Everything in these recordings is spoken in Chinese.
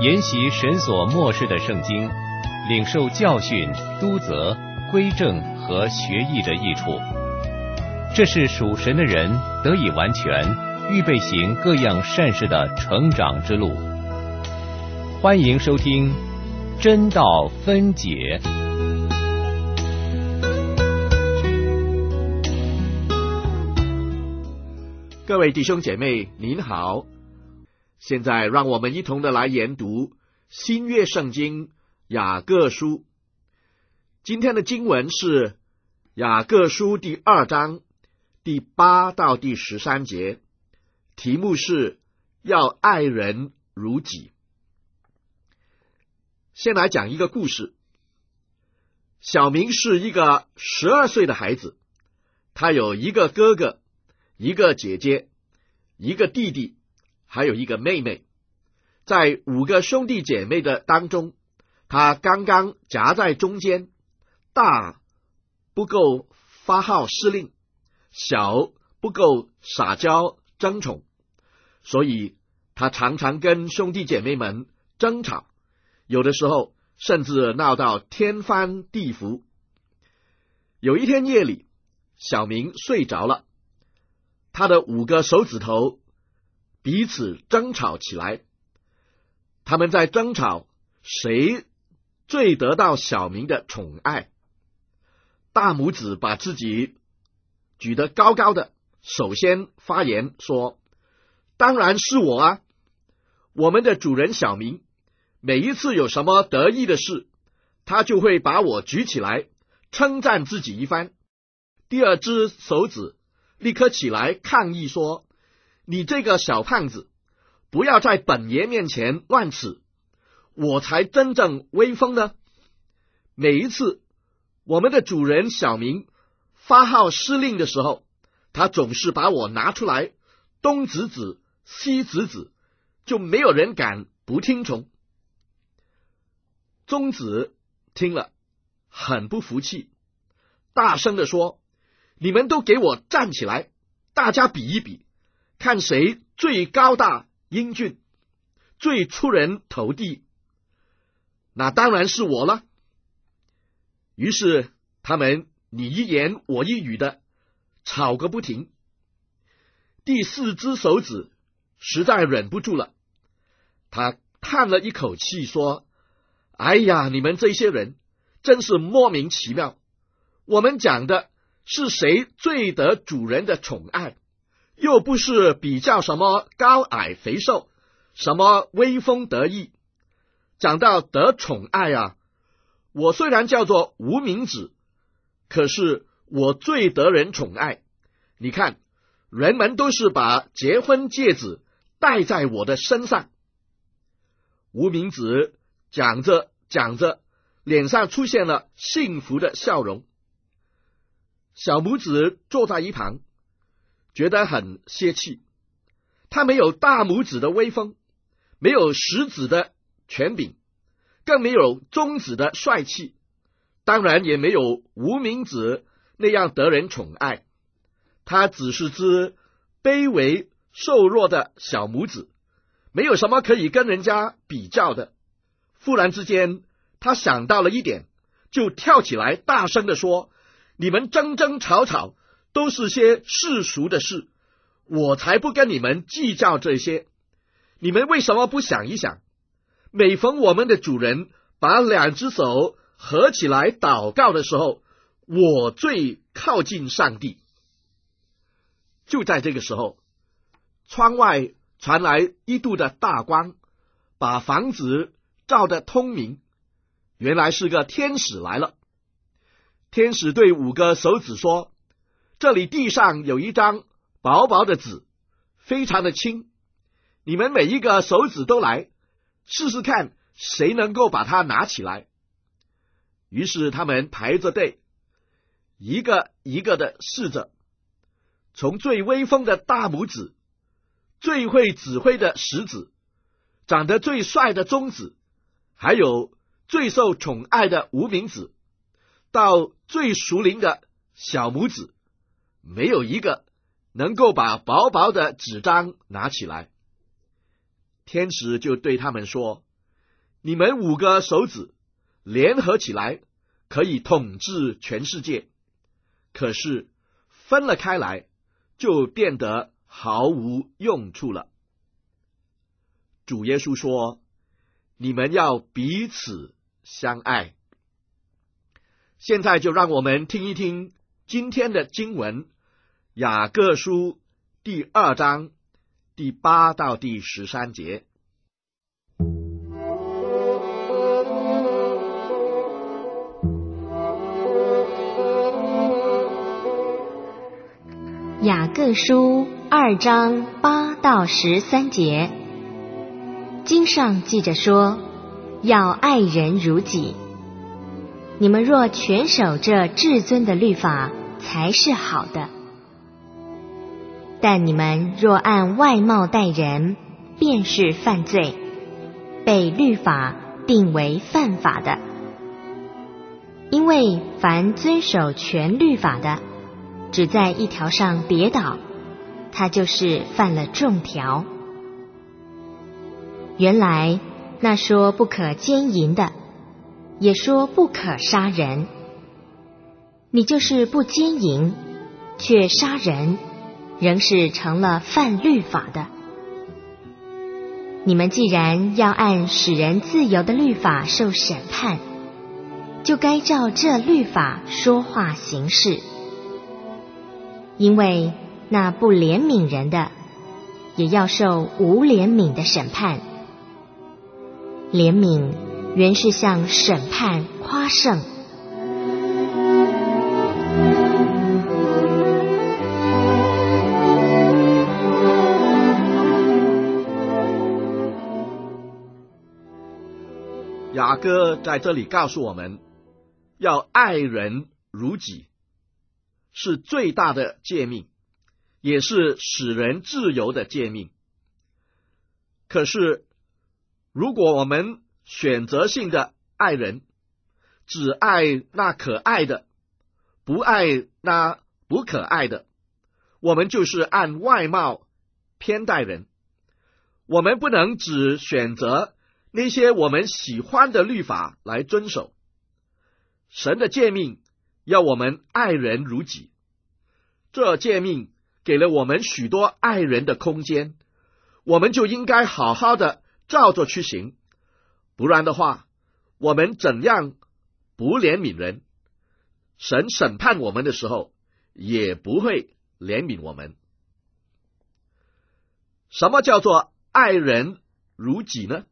研习神所默示的圣经，领受教训、督责、归正和学艺的益处。这是属神的人得以完全，预备行各样善事的成长之路。欢迎收听真道分解。 各位弟兄姐妹您好，现在让我们一同的来研读新约圣经雅各书。今天的经文是雅各书第2章第8到第13节，题目是要爱人如己。先来讲一个故事。小明是一个12岁的孩子，他有一个哥哥，一个姐姐，一个弟弟，还有一个妹妹。在5个兄弟姐妹的当中，他刚刚夹在中间，大不够发号施令，小不够撒娇争宠，所以他常常跟兄弟姐妹们争吵，有的时候甚至闹到天翻地覆。有一天夜里，小明睡着了，他的5个手指头彼此争吵起来。他们在争吵谁最得到小明的宠爱。大拇指把自己举得高高的，首先发言说：当然是我啊！我们的主人小明每一次有什么得意的事，他就会把我举起来称赞自己一番。第2只手指立刻起来抗议说：你这个小胖子，不要在本爷面前乱齿，我才真正威风呢。每一次我们的主人小明发号施令的时候，他总是把我拿出来东指指西指指，就没有人敢不听从。宗子听了很不服气，大声地说：你们都给我站起来，大家比一比，看谁最高大英俊，最出人头地。那当然是我了。于是他们你一言我一语的吵个不停。第4只手指实在忍不住了，他叹了一口气说：哎呀，你们这些人真是莫名其妙，我们讲的是谁最得主人的宠爱，又不是比较什么高矮肥瘦，什么威风得意。讲到得宠爱啊，我虽然叫做无名指，可是我最得人宠爱。你看，人们都是把结婚戒指戴在我的身上。无名指讲着讲着，脸上出现了幸福的笑容。小拇指坐在一旁，觉得很泄气。他没有大拇指的威风，没有食指的权柄，更没有中指的帅气，当然也没有无名指那样得人宠爱。他只是只卑微瘦弱的小拇指，没有什么可以跟人家比较的。忽然之间，他想到了一点，就跳起来大声地说：你们争争吵吵都是些世俗的事，我才不跟你们计较这些。你们为什么不想一想，每逢我们的主人把2只手合起来祷告的时候，我最靠近上帝。就在这个时候，窗外传来1度的大光，把房子照得通明。原来是个天使来了。天使对5个手指说：这里地上有一张薄薄的纸，非常的轻，你们每一个手指都来试试看，谁能够把它拿起来。于是他们排着队，一个一个的试着，从最威风的大拇指，最会指挥的食指，长得最帅的中指，还有最受宠爱的无名指，到最熟龄的小拇指，没有一个能够把薄薄的纸张拿起来。天使就对他们说： 你们5个手指联合起来，可以统治全世界，可是分了开来，就变得毫无用处了。主耶稣说，你们要彼此相爱。现在就让我们听一听今天的经文，雅各书第2章第8到第13节。 雅各书2章8到13节，经上记着说，要爱人如己。你们若全守这至尊的律法，才是好的。但你们若按外貌待人，便是犯罪，被律法定为犯法的。因为凡遵守全律法的，只在一条上跌倒，他就是犯了众条。原来那说不可奸淫的，也说不可杀人。你就是不奸淫，却杀人，仍是成了犯律法的。你们既然要按使人自由的律法受审判，就该照这律法说话行事。因为那不怜悯人的，也要受无怜悯的审判。怜悯原是向审判夸胜。 雅各在这里告诉我们，要爱人如己，是最大的诫命，也是使人自由的诫命。可是如果我们选择性的爱人，只爱那可爱的，不爱那不可爱的，我们就是按外貌偏待人。我们不能只选择那些我们喜欢的律法来遵守。神的诫命要我们爱人如己，这诫命给了我们许多爱人的空间，我们就应该好好的照着去行，不然的话，我们怎样不怜悯人，神审判我们的时候也不会怜悯我们。什么叫做爱人如己呢？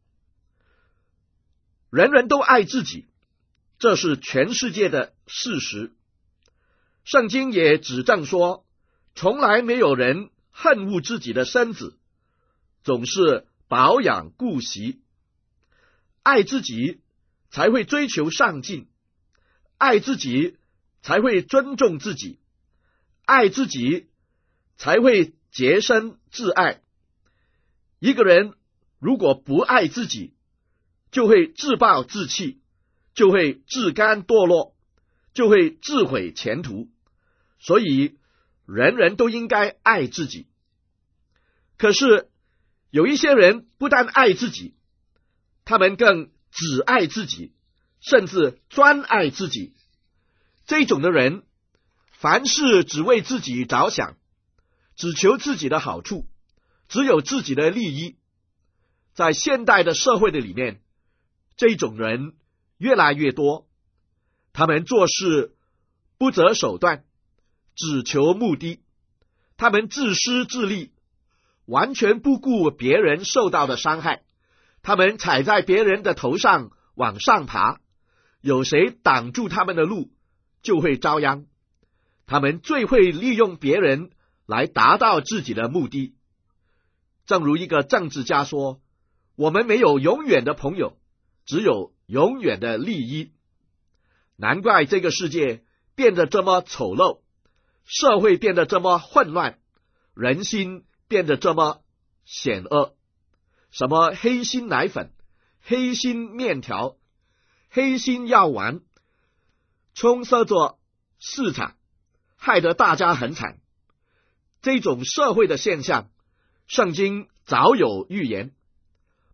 人人都爱自己，这是全世界的事实。圣经也指证说，从来没有人恨恶自己的身子，总是保养顾惜。爱自己才会追求上进，爱自己才会尊重自己，爱自己才会洁身自爱。一个人如果不爱自己，就会自暴自弃，就会自甘堕落，就会自毁前途。所以人人都应该爱自己。可是有一些人不但爱自己，他们更只爱自己，甚至专爱自己。这种的人凡事只为自己着想，只求自己的好处，只有自己的利益。在现代的社会的里面，这种人越来越多，他们做事不择手段，只求目的，他们自私自利，完全不顾别人受到的伤害，他们踩在别人的头上往上爬，有谁挡住他们的路，就会遭殃。他们最会利用别人来达到自己的目的。正如一个政治家说，我们没有永远的朋友，只有永远的利益。难怪这个世界变得这么丑陋，社会变得这么混乱，人心变得这么险恶。什么黑心奶粉、黑心面条、黑心药丸，充塞着市场，害得大家很惨。这种社会的现象，圣经早有预言，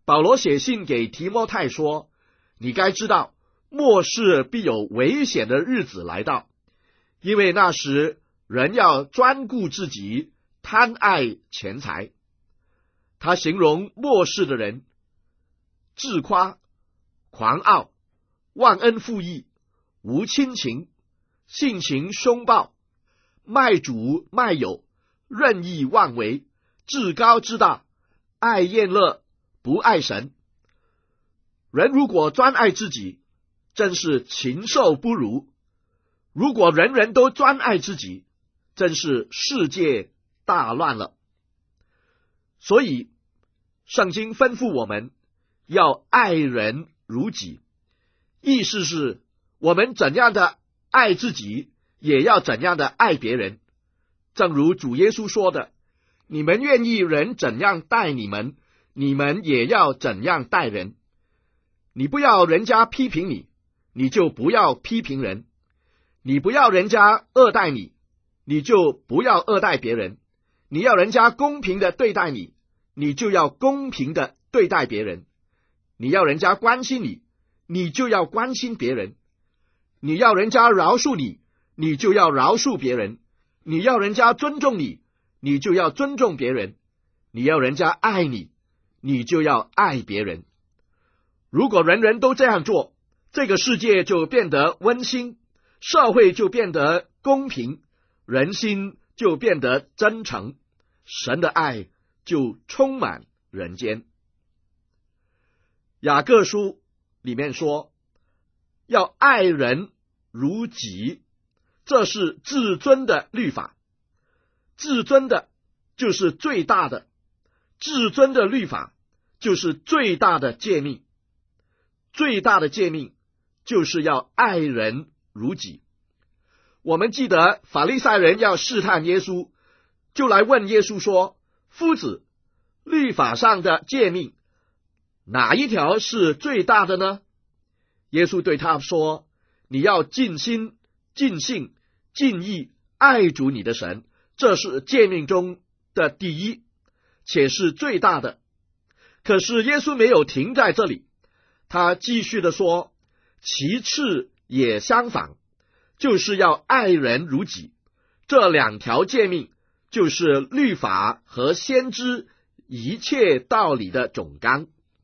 保罗写信给提摩太说，你该知道末世必有危险的日子来到，因为那时人要专顾自己，贪爱钱财。他形容末世的人自夸、狂傲、忘恩负义、无亲情、性情凶暴、卖主卖友、任意妄为、自高自大、爱厌乐、不爱神。人如果专爱自己，真是禽兽不如；如果人人都专爱自己，真是世界大乱了。所以圣经吩咐我们要爱人如己，意思是我们怎样的爱自己，也要怎样的爱别人。正如主耶稣说的，你们愿意人怎样待你们，你们也要怎样待人。你不要人家批评你，你就不要批评人；你不要人家恶待你，你就不要恶待别人；你要人家公平的对待你，你就要公平的对待别人；你要人家关心你，你就要关心别人；你要人家饶恕你，你就要饶恕别人；你要人家尊重你，你就要尊重别人；你要人家爱你，你就要爱别人。如果人人都这样做，这个世界就变得温馨，社会就变得公平，人心就变得真诚，神的爱就充满人间。雅各书里面说，要爱人如己，这是至尊的律法。至尊的就是最大的，至尊的律法就是最大的诫命。最大的诫命就是要爱人如己。我们记得法利赛人要试探耶稣，就来问耶稣说，夫子，律法上的诫命哪一条是最大的呢？耶稣对他说，你要尽心、尽性、尽意爱主你的神，这是诫命中的第一，且是最大的。可是耶稣没有停在这里，他继续的说，其次也相仿，就是要爱人如己。这两条诫命就是律法和先知一切道理的总纲。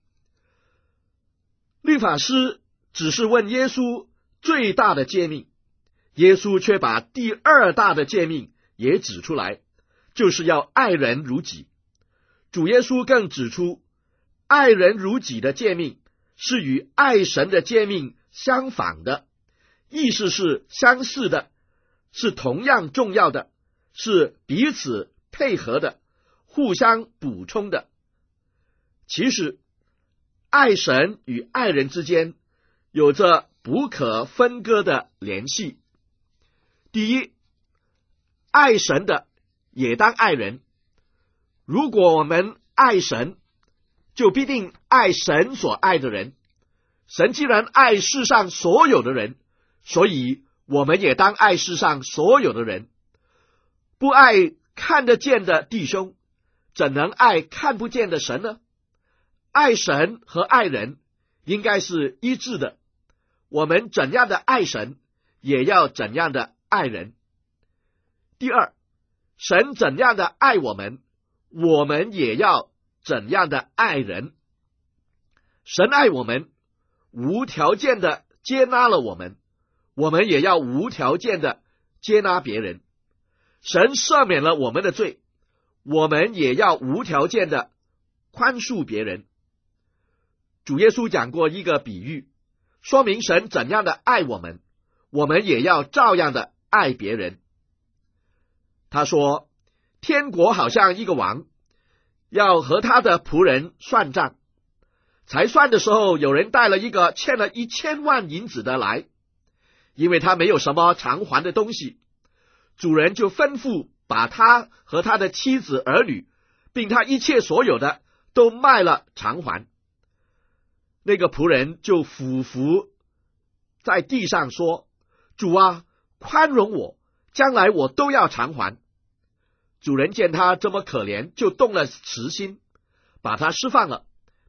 律法师只是问耶稣最大的诫命，耶稣却把第二大的诫命也指出来，就是要爱人如己。主耶稣更指出，爱人如己的诫命是与爱神的诫命相仿的，意思是相似的，是同样重要的，是彼此配合的，互相补充的。其实爱神与爱人之间有着不可分割的联系。第一，爱神的也当爱人。如果我们爱神，就必定爱神所爱的人。神既然爱世上所有的人，所以我们也当爱世上所有的人。不爱看得见的弟兄，怎能爱看不见的神呢？爱神和爱人应该是一致的，我们怎样的爱神，也要怎样的爱人。第二，神怎样的爱我们，我们也要怎样的爱人。神爱我们，无条件的接纳了我们，我们也要无条件的接纳别人。神赦免了我们的罪，我们也要无条件的宽恕别人。主耶稣讲过一个比喻，说明神怎样的爱我们，我们也要照样的爱别人。他说，天国好像一个王，要和他的仆人算账。才算的时候，有人带了一个欠了1000万银子的来，因为他没有什么偿还的东西，主人就吩咐把他和他的妻子儿女，并他一切所有的都卖了偿还。那个仆人就俯伏在地上说，主啊，宽容我，将来我都要偿还。主人见他这么可怜，就动了慈心，把他释放了，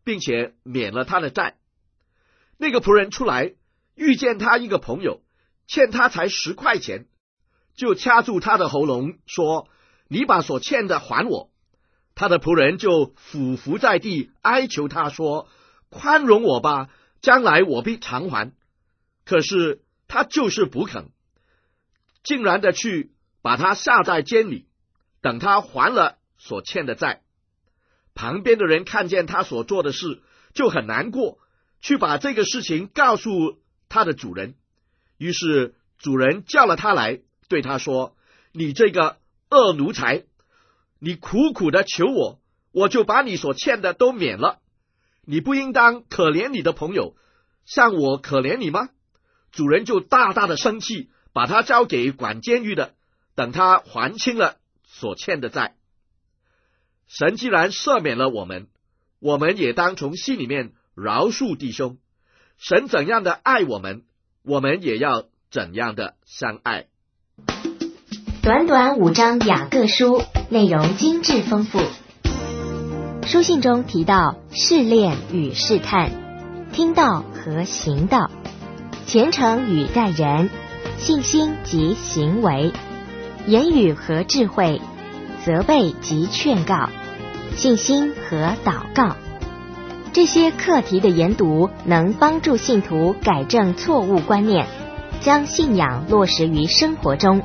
并且免了他的债。那个仆人出来，遇见他一个朋友欠他才10块钱，就掐住他的喉咙说：你把所欠的还我。他的仆人就俯伏在地哀求他说：宽容我吧，将来我必偿还。可是他就是不肯，竟然的去把他下在监里，等他还了所欠的债。旁边的人看见他所做的事，就很难过，去把这个事情告诉他的主人。于是主人叫了他来，对他说：你这个恶奴才，你苦苦的求我，我就把你所欠的都免了。你不应当可怜你的朋友，像我可怜你吗？主人就大大的生气，把他交给管监狱的，等他还清了所欠的债。神既然赦免了我们，我们也当从心里面饶恕弟兄。神怎样的爱我们，我们也要怎样的相爱。 短短5章雅各书，内容精致丰富。书信中提到试炼与试探，听道和行道，虔诚与待人，信心及行为，言语和智慧，责备及劝告，信心和祷告。这些课题的研读能帮助信徒改正错误观念，将信仰落实于生活中。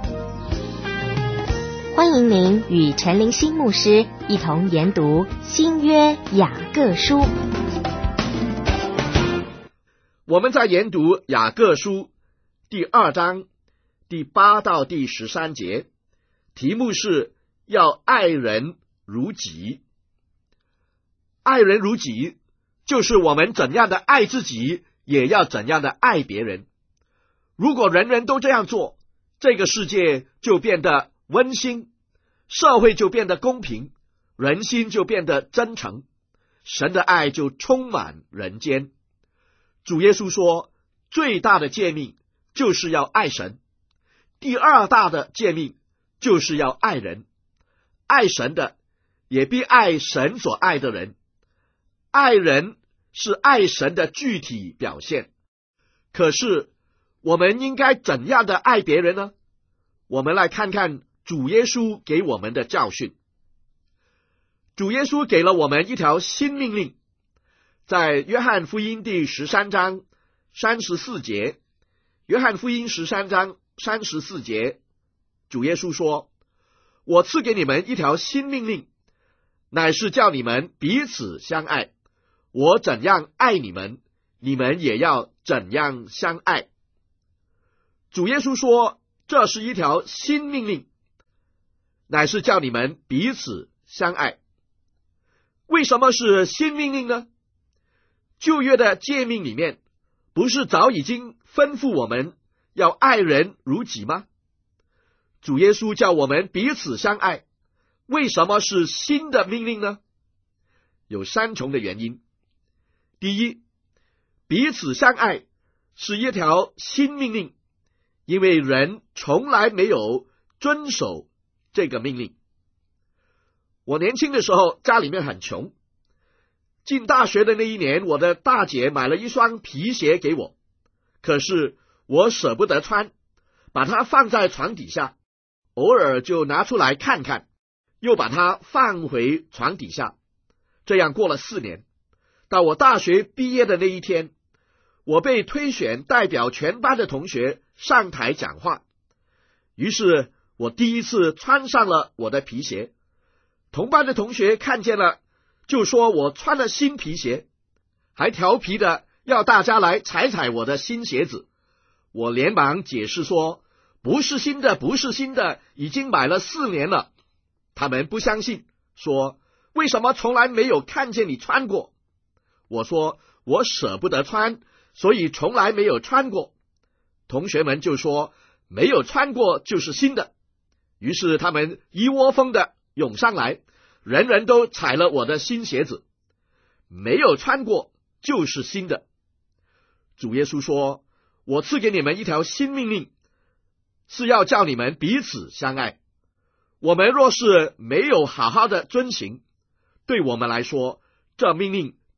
欢迎您与陈灵心牧师一同研读新约雅各书。 我们在研读雅各书第2章第8到第13节，题目是要爱人如己。爱人如己，就是我们怎样的爱自己，也要怎样的爱别人。如果人人都这样做，这个世界就变得温馨，社会就变得公平，人心就变得真诚，神的爱就充满人间。主耶稣说，最大的诫命就是要爱神，第2大的诫命就是要爱人。爱神的也必爱神所爱的人。爱人是爱神的具体表现。可是我们应该怎样的爱别人呢？我们来看看主耶稣给我们的教训。主耶稣给了我们一条新命令，在约翰福音第13章34节，约翰福音13章34节，主耶稣说：我赐给你们一条新命令，乃是叫你们彼此相爱。我怎样爱你们，你们也要怎样相爱。主耶稣说，这是一条新命令，乃是叫你们彼此相爱。为什么是新命令呢？旧约的诫命里面，不是早已经吩咐我们要爱人如己吗？主耶稣叫我们彼此相爱，为什么是新的命令呢？有3重的原因。第一，彼此相爱是一条新命令，因为人从来没有遵守这个命令。我年轻的时候家里面很穷，进大学的那一年，我的大姐买了一双皮鞋给我，可是我舍不得穿，把它放在床底下，偶尔就拿出来看看，又把它放回床底下。这样过了4年，到我大学毕业的那一天，我被推选代表全班的同学上台讲话。于是我第一次穿上了我的皮鞋，同班的同学看见了，就说我穿了新皮鞋，还调皮的要大家来踩踩我的新鞋子。我连忙解释说，不是新的，不是新的，已经买了4年了。他们不相信，说为什么从来没有看见你穿过？我说我舍不得穿，所以从来没有穿过。同学们就说没有穿过就是新的。于是他们一窝蜂的涌上来，人人都踩了我的新鞋子。没有穿过就是新的。主耶稣说，我赐给你们一条新命令，是要叫你们彼此相爱。我们若是没有好好的遵行，对我们来说，这命令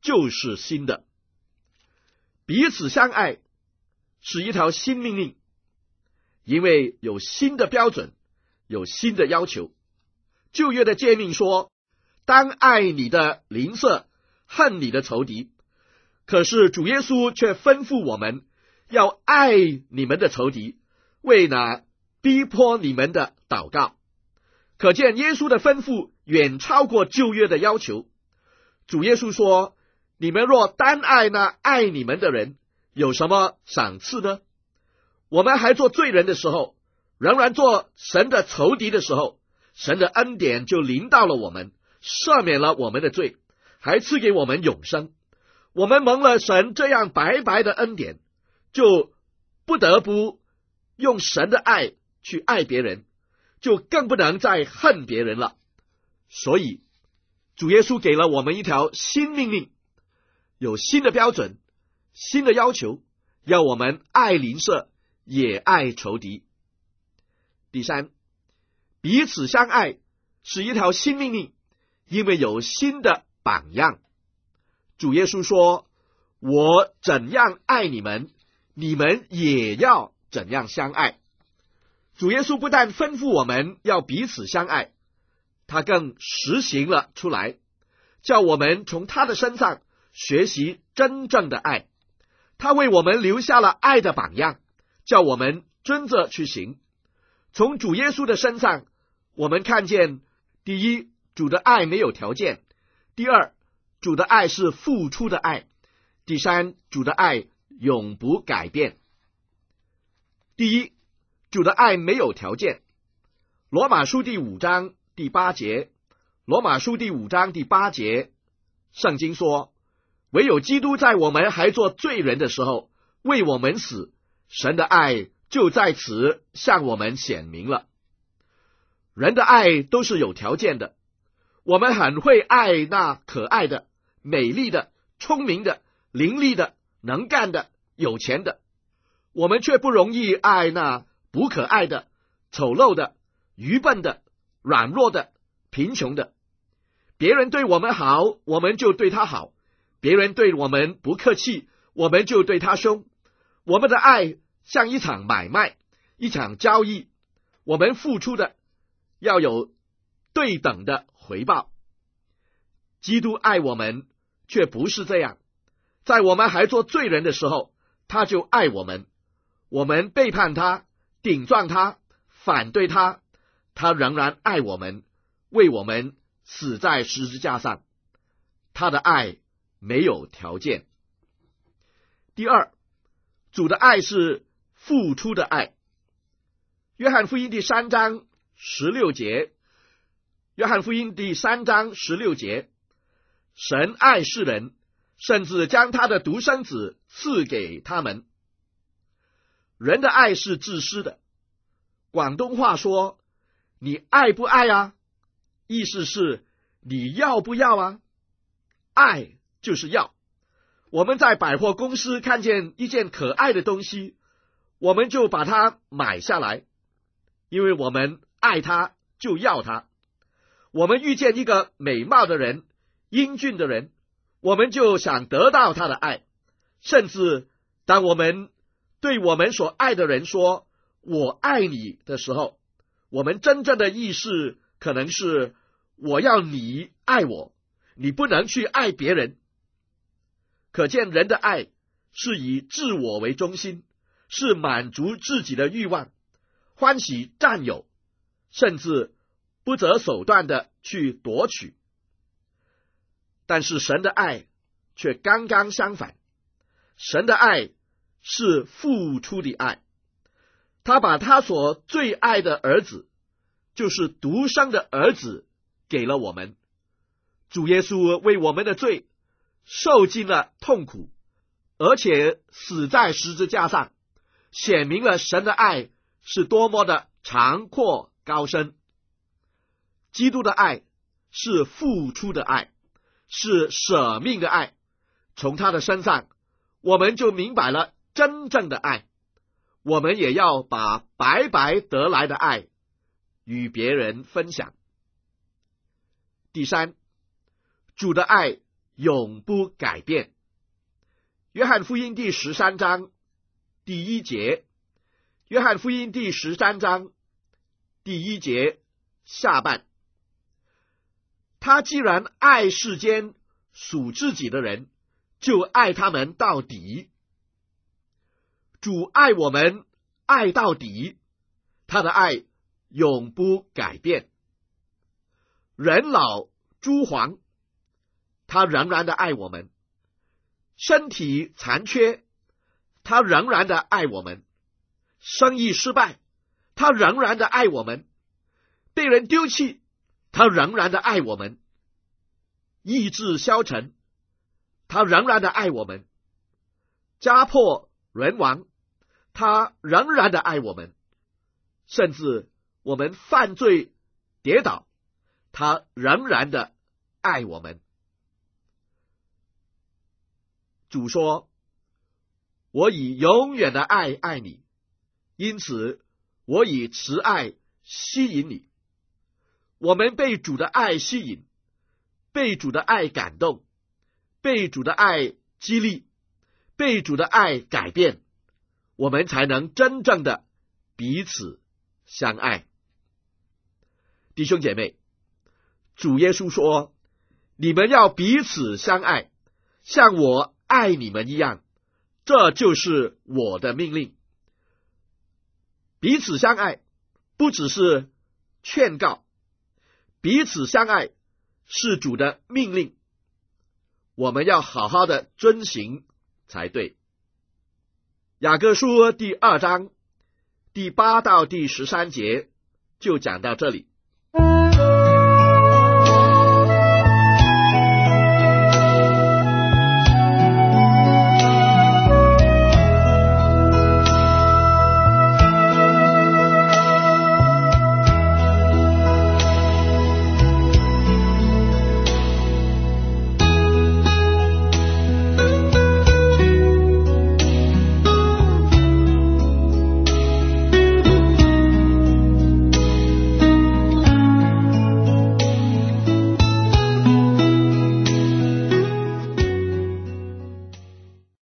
就是新的。彼此相爱是一条新命令，因为有新的标准，有新的要求。旧约的诫命说，当爱你的邻舍，恨你的仇敌。可是主耶稣却吩咐我们要爱你们的仇敌，为那逼迫你们的祷告。可见耶稣的吩咐远超过旧约的要求。主耶稣说，你们若单爱那爱你们的人，有什么赏赐呢？我们还做罪人的时候，仍然做神的仇敌的时候，神的恩典就临到了我们，赦免了我们的罪，还赐给我们永生。我们蒙了神这样白白的恩典，就不得不用神的爱去爱别人，就更不能再恨别人了。所以主耶稣给了我们一条新命令，有新的标准，新的要求，要我们爱邻舍，也爱仇敌。第三，彼此相爱是一条新命令，因为有新的榜样。主耶稣说，我怎样爱你们，你们也要怎样相爱。主耶稣不但吩咐我们要彼此相爱，他更实行了出来，叫我们从他的身上学习真正的爱。他为我们留下了爱的榜样，叫我们遵着去行。从主耶稣的身上，我们看见，第一，主的爱没有条件；第二，主的爱是付出的爱；第三，主的爱永不改变。第一，主的爱没有条件。罗马书第5章第8节，罗马书第5章第8节，圣经说，唯有基督在我们还做罪人的时候为我们死，神的爱就在此向我们显明了。人的爱都是有条件的，我们很会爱那可爱的、美丽的、聪明的、伶俐的、能干的、有钱的，我们却不容易爱那不可爱的、丑陋的、愚笨的、软弱的、贫穷的。别人对我们好，我们就对他好；别人对我们不客气，我们就对他凶。我们的爱像一场买卖，一场交易，我们付出的要有对等的回报。基督爱我们却不是这样，在我们还做罪人的时候，他就爱我们。我们背叛他，顶撞他，反对他，他仍然爱我们，为我们死在十字架上。他的爱没有条件。第二，主的爱是付出的爱。约翰福音第3章16节，约翰福音第3章16节，神爱世人，甚至将他的独生子赐给他们。人的爱是自私的，广东话说，你爱不爱啊？意思是你要不要啊？爱就是要。我们在百货公司看见一件可爱的东西，我们就把它买下来，因为我们爱它，就要它。我们遇见一个美貌的人，英俊的人，我们就想得到他的爱。甚至当我们对我们所爱的人说我爱你的时候，我们真正的意思可能是我要你爱我，你不能去爱别人。可见人的爱是以自我为中心，是满足自己的欲望，欢喜占有，甚至不择手段的去夺取。但是神的爱却刚刚相反，神的爱是付出的爱。他把他所最爱的儿子，就是独生的儿子，给了我们。主耶稣为我们的罪受尽了痛苦，而且死在十字架上，显明了神的爱是多么的长阔高深。基督的爱是付出的爱，是舍命的爱。从他的身上，我们就明白了真正的爱。我们也要把白白得来的爱与别人分享。第三，主的爱永不改变。约翰福音第13章第1节，约翰福音第13章第1节下半，他既然爱世间属自己的人，就爱他们到底。主爱我们爱到底，他的爱永不改变。人老珠黄，他仍然的爱我们；身体残缺，他仍然的爱我们；生意失败，他仍然的爱我们；被人丢弃，他仍然的爱我们；意志消沉，他仍然的爱我们；家破人亡，他仍然的爱我们；甚至我们犯罪跌倒，他仍然的爱我们。主说，我以永远的爱爱你，因此我以慈爱吸引你。我们被主的爱吸引，被主的爱感动，被主的爱激励，被主的爱改变，我们才能真正的彼此相爱。弟兄姐妹，主耶稣说，你们要彼此相爱，像我爱你们一样，这就是我的命令。彼此相爱不只是劝告，彼此相爱是主的命令，我们要好好的遵行才对。雅各书第2章第8到第13节就讲到这里。